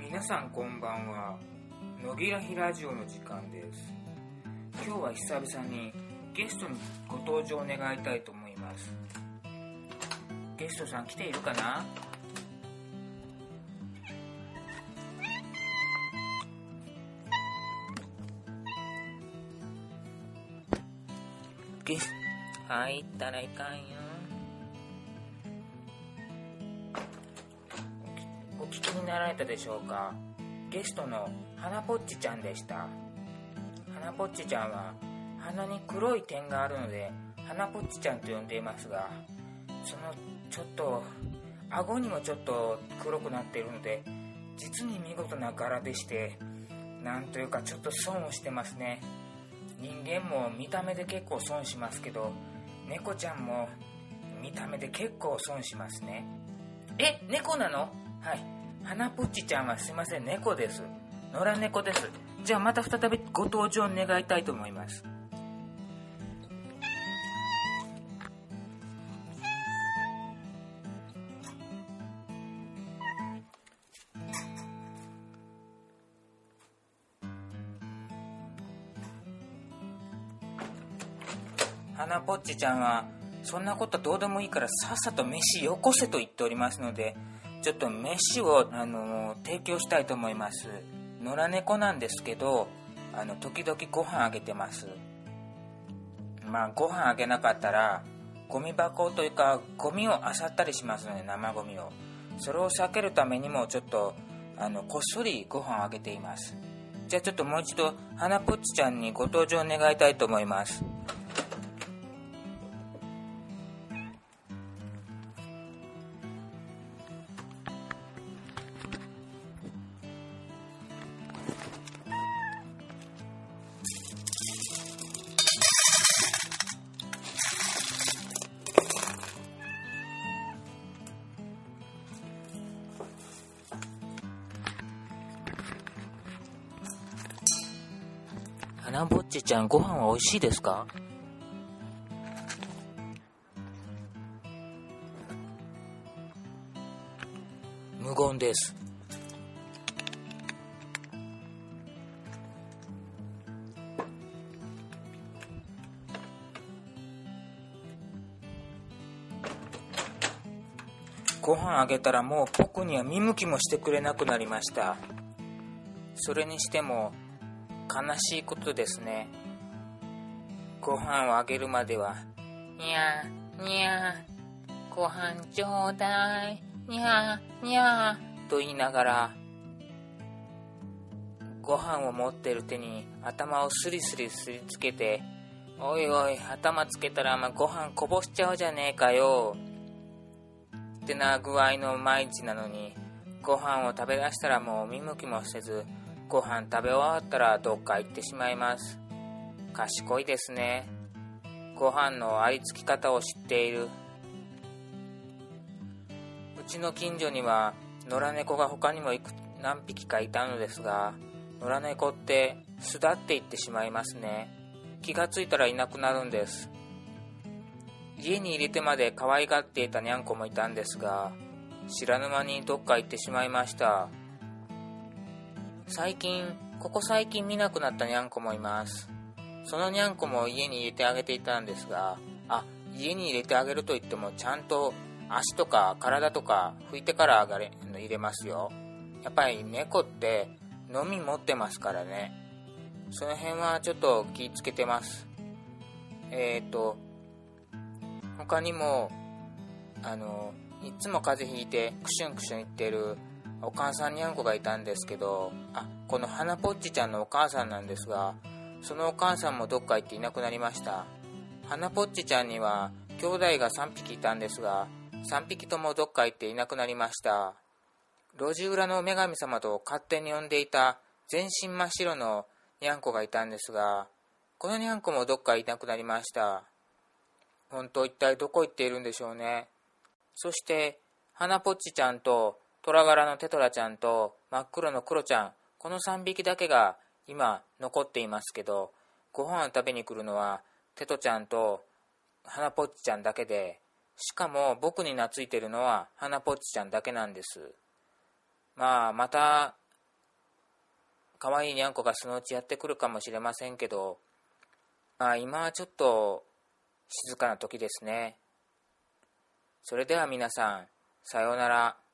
皆さんこんばんは。野木らひラジオの時間です。今日は久々にゲストにご登場願いたいと思います。ゲストさん来ているかな？入ったらいかんよ。お聞きになられたでしょうか。ゲストの花ぽっちちゃんでした。花ぽっちちゃんは鼻に黒い点があるので花ぽっちちゃんと呼んでいますが、そのちょっと顎にもちょっと黒くなっているので実に見事な柄でして、なんというかちょっと損をしてますね。人間も見た目で結構損しますけど、猫ちゃんも見た目で結構損しますね。猫なの？はい、花ぽっちちゃんはすいません、猫です。野良猫です。じゃあまた再びご登場願いたいと思います。花ぽっちちゃんはそんなことどうでもいいからさっさと飯よこせと言っておりますので、ちょっと飯を提供したいと思います。野良猫なんですけど、時々ご飯あげてます。ご飯あげなかったらゴミ箱というかゴミを漁ったりしますので、生ゴミを。それを避けるためにもちょっとこっそりご飯をあげています。じゃあちょっともう一度花ぽっちちゃんにご登場願いたいと思います。花ぼっちちゃん、ご飯は美味しいですか？無言です。ご飯あげたらもう僕には見向きもしてくれなくなりました。それにしても悲しいことですね。ご飯をあげるまではにゃーにゃーご飯ちょうだいにゃーにゃーと言いながら、ご飯を持ってる手に頭をスリスリすりつけて、おいおい頭つけたらご飯こぼしちゃうじゃねえかよってな具合の毎日なのに、ご飯を食べ出したらもう見向きもせず、ご飯食べ終わったらどっか行ってしまいます。賢いですね。ご飯のありつき方を知っている。うちの近所には野良猫が他にも何匹かいたのですが、野良猫って巣立っていってしまいますね。気がついたらいなくなるんです。家に入れてまで可愛がっていたにゃんこもいたんですが、知らぬ間にどっか行ってしまいました。ここ最近見なくなったにゃんこもいます。そのにゃんこも家に入れてあげていたんですが、家に入れてあげると言ってもちゃんと足とか体とか拭いてから入れますよ。やっぱり猫って飲み持ってますからね。その辺はちょっと気ぃつけてます。他にもいつも風邪ひいてクシュンクシュン言ってるお母さんにゃんこがいたんですけど、この花ぽっちちゃんのお母さんなんですが、そのお母さんもどっか行っていなくなりました。花ぽっちちゃんには兄弟が3匹いたんですが、3匹ともどっか行っていなくなりました。路地裏の女神様と勝手に呼んでいた全身真っ白のにゃんこがいたんですが、このにゃんこもどっかいなくなりました。本当一体どこ行っているんでしょうね。そして花ぽっちちゃんと虎柄のテトラちゃんと真っ黒のクロちゃん、この3匹だけが今残っていますけど、ご飯を食べに来るのはテトちゃんと花ぽっちちゃんだけで、しかも僕に懐いてるのは花ぽっちちゃんだけなんです。また可愛いにゃんこがそのうちやってくるかもしれませんけど、今はちょっと静かな時ですね。それでは皆さん、さようなら。